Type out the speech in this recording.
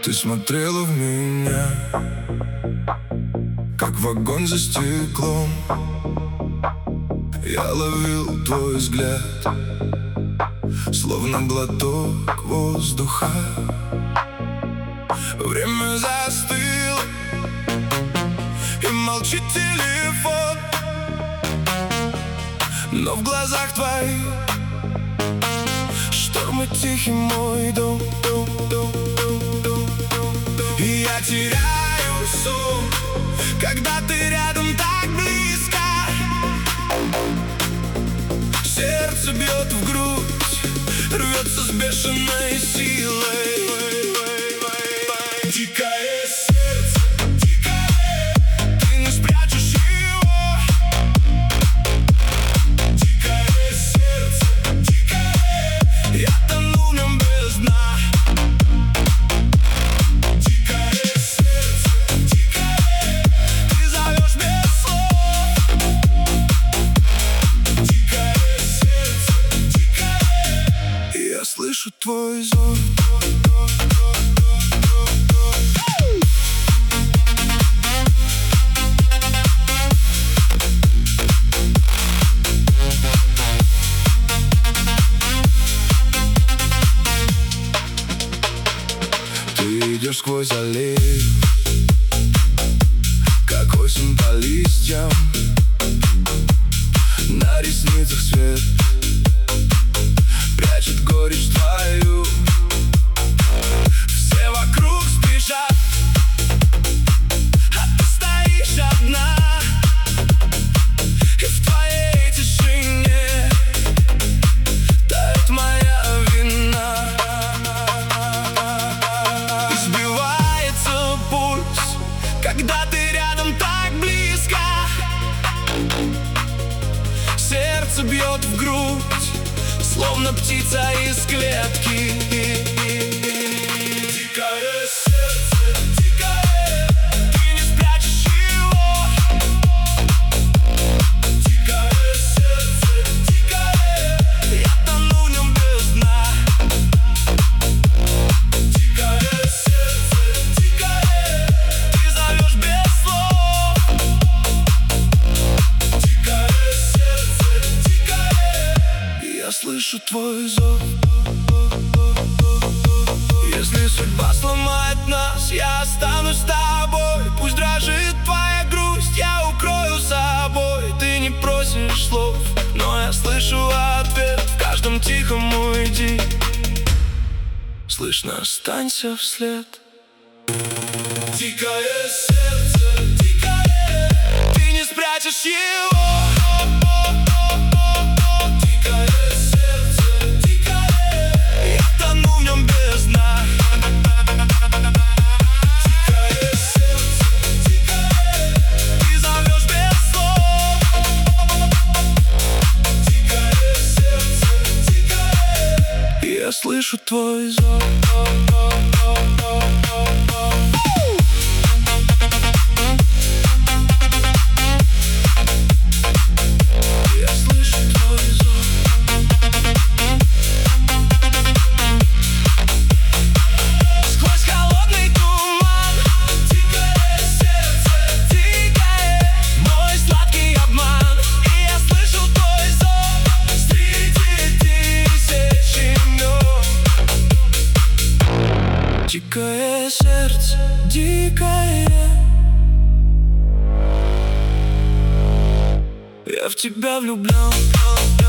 Ты смотрела в меня, как в огонь за стеклом. Я ловил твой взгляд, словно глоток воздуха. Время застыло, и молчит телефон, но в глазах твоих шторм и тихий мой дом. И я теряю сон, когда ты рядом так близко. Сердце бьет в грудь, рвется с бешеной силой. Дикое сердце, дикое, ты не спрячешь его. Дикое сердце, дикое, я тону в нем без дна. Дикое сердце, дикое, ты зовешь без слов. Дикое сердце, дикое, и я слышу твой зов. Ты идешь сквозь аллею, как осень по листьям. На ресницах свет прячет горечь твою. Все вокруг спешат, а ты стоишь одна. И в твоей тишине тает моя вина. Избивается пульс, когда ты рядом так близко. Сердце бьет в грудь, словно птица из клетки. Дикое сердце, дикое, ты не спрячешь его. Дикое сердце, дикое, я тону в нем без дна. Дикое сердце, дикое, ты зовешь без слов. Дикое сердце, дикое, я слышу твой зов. Если судьба сломает нас, я останусь с тобой. Пусть дрожит твоя грусть, я укрою собой. Ты не просишь слов, но я слышу ответ в каждом тихом уйди. Слышно, останься вслед. Дикое сердце, дикое, ты не спрячешь его. Дикое сердце, дикое, я тону в нем без дна. Дикое сердце, дикое, ты зовешь без слов. Дикое сердце, дикое, я слышу твой зов. Дикое сердце, дикое, я в тебя влюблен.